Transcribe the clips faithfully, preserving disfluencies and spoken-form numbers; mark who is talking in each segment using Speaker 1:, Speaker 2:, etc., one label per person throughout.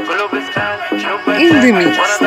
Speaker 1: in the mix.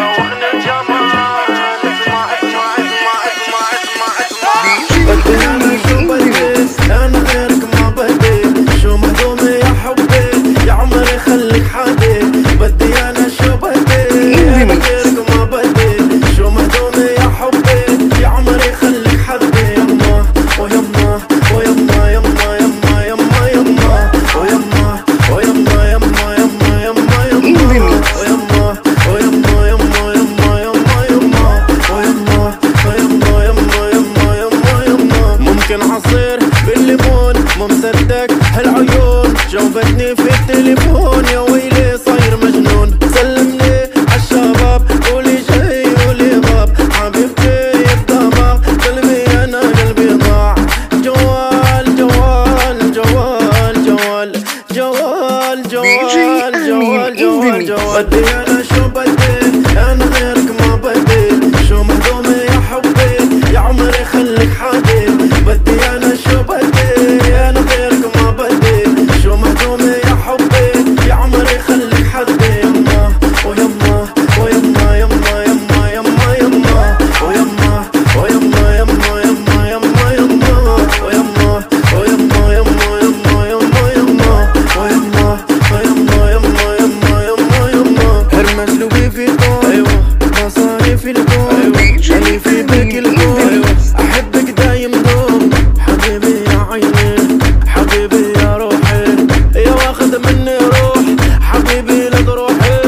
Speaker 2: بدي انا شو بدي انا غيرك ما بدي شو مهضومة يا حبي يا عمري خليك حدي بدي انا شو بدي انا غيرك ما بدي شو مهضومة يا حبي يا عمري خليك حدي يما ويما ويما يما يما يما يما ويما ويما يما يما يما يما ويما ويما يما يما يما يما ويما ويما يما يما يما ممكن عصير بالليمون مو مصدق هالعيون جاوبتني في التليفون يا ويلي صاير مجنون سلمني عالشباب قولي جاي قولي غاب حبيبتي الدماغ قلبي انا قلبي ضاع جوال جوال جوال جوال جوال جوال جوال جوال جوال بدي انا شو بدي انا غيرك ما بدي شو مهضومة يا حبي يا عمري خليك حدي بدي انا شو بدي انا غيرك ما بدي شو مهضومة يا حبي يا عمري خليك حدي يما ويما ويما يما يما يما يما ويما ويما يما يما يما يما ويما ويما يما يما يما يما ويما ويما يما يما يما يما هرمس لوي فيتون ايوه مصاري في الكون خلي في بالك الكون احبك دايم دوم حبيبي يا عيني حبيبي يا روحي يا واخد مني روح حبيبي لا تروحي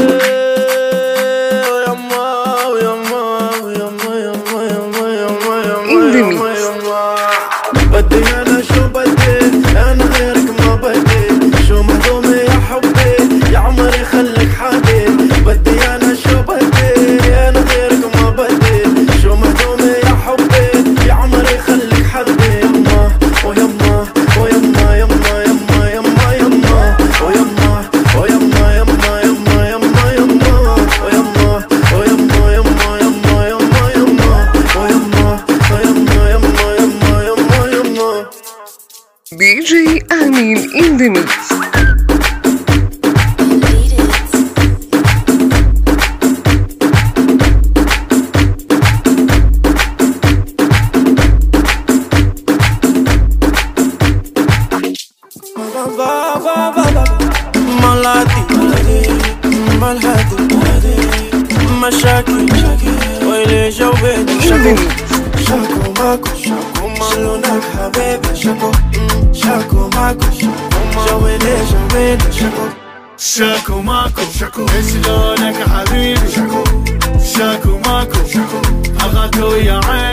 Speaker 2: ويما ويما ويما يما يما يما يما يما بدي انا شو بدي انا غيرك ما بدي شو مهضومة يا حبي يا عمري خليك حدي بدي انا شو بدي انا غيرك ما بدي شو مهضومة يا حبي يا عمري خليك حدي يما ويما ويما يما يما يما يما ويما ويما يما يما يما يما ويما ويما يما يما يما يما ويما ويما يما يما يما يما
Speaker 1: دي جي أمين in the mix.
Speaker 2: مالاتي مالهاتي مشاكل ويلي جاوبتني شكو شاكو ماكو شاكو مالونك حبيبي شاكو شاكو ماكو جاوبني جاوبني شاكو
Speaker 3: شاكو ماكو شاكو شلونك حبيبي شاكو شاكو ماكو شاكو اغاكو يا عين